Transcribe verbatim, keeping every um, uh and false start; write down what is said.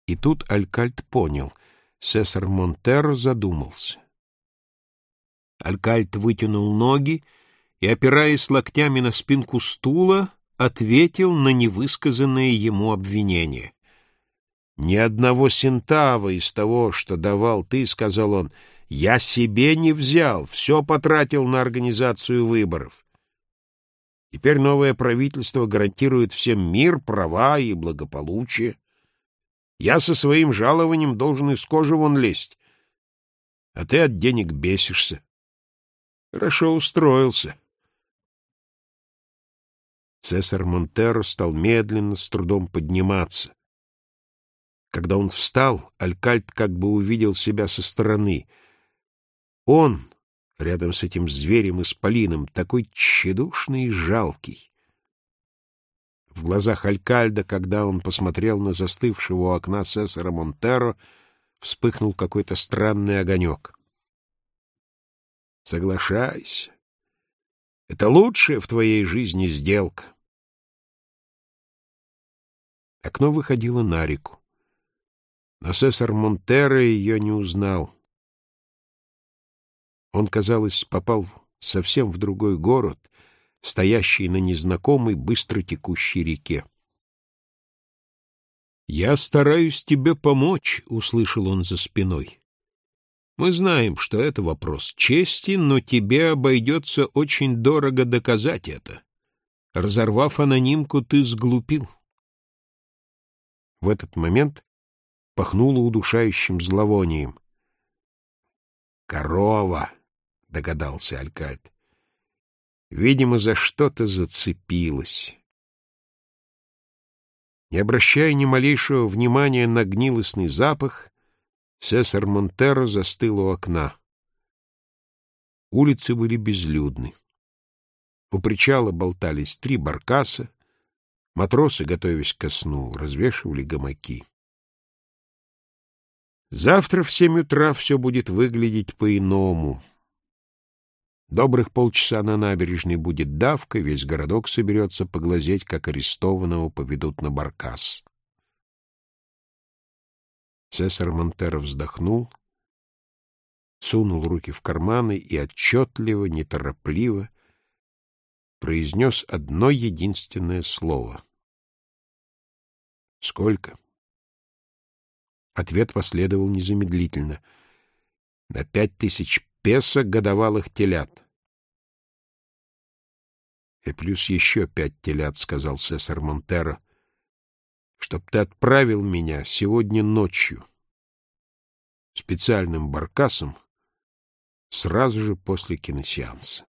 И тут Алькальд понял. Сесар Монтеро задумался. Алькальд вытянул ноги и, опираясь локтями на спинку стула, ответил на невысказанное ему обвинение. «Ни одного сентава из того, что давал ты, — сказал он, — я себе не взял, все потратил на организацию выборов. Теперь новое правительство гарантирует всем мир, права и благополучие. Я со своим жалованием должен из кожи вон лезть, а ты от денег бесишься. Хорошо устроился». Сесар Монтеро стал медленно, с трудом подниматься. Когда он встал, Алькальд как бы увидел себя со стороны. Он, рядом с этим зверем-исполином, такой тщедушный и жалкий. В глазах Алькальда, когда он посмотрел на застывшего у окна Сесара Монтеро, вспыхнул какой-то странный огонек. «Соглашайся. Это лучшая в твоей жизни сделка». Окно выходило на реку. Но Сесар Монтеро ее не узнал. Он, казалось, попал совсем в другой город, стоящий на незнакомой, быстро текущей реке. «Я стараюсь тебе помочь», — услышал он за спиной. «Мы знаем, что это вопрос чести, но тебе обойдется очень дорого доказать это. Разорвав анонимку, ты сглупил». В этот момент пахнуло удушающим зловонием. «Корова», — догадался Алькальд. «Видимо, за что-то зацепилась». Не обращая ни малейшего внимания на гнилостный запах, Сесар Монтеро застыл у окна. Улицы были безлюдны. У причала болтались три баркаса, матросы, готовясь ко сну, развешивали гамаки. Завтра в семь утра все будет выглядеть по-иному. Добрых полчаса на набережной будет давка, весь городок соберется поглазеть, как арестованного поведут на баркас. Сесар Монтеро вздохнул, сунул руки в карманы и отчетливо, неторопливо произнес одно единственное слово. «Сколько?» Ответ последовал незамедлительно. «На пять тысяч песо годовалых телят». «И плюс еще пять телят», — сказал Сесар Монтеро, — «чтоб ты отправил меня сегодня ночью специальным баркасом сразу же после киносеанса».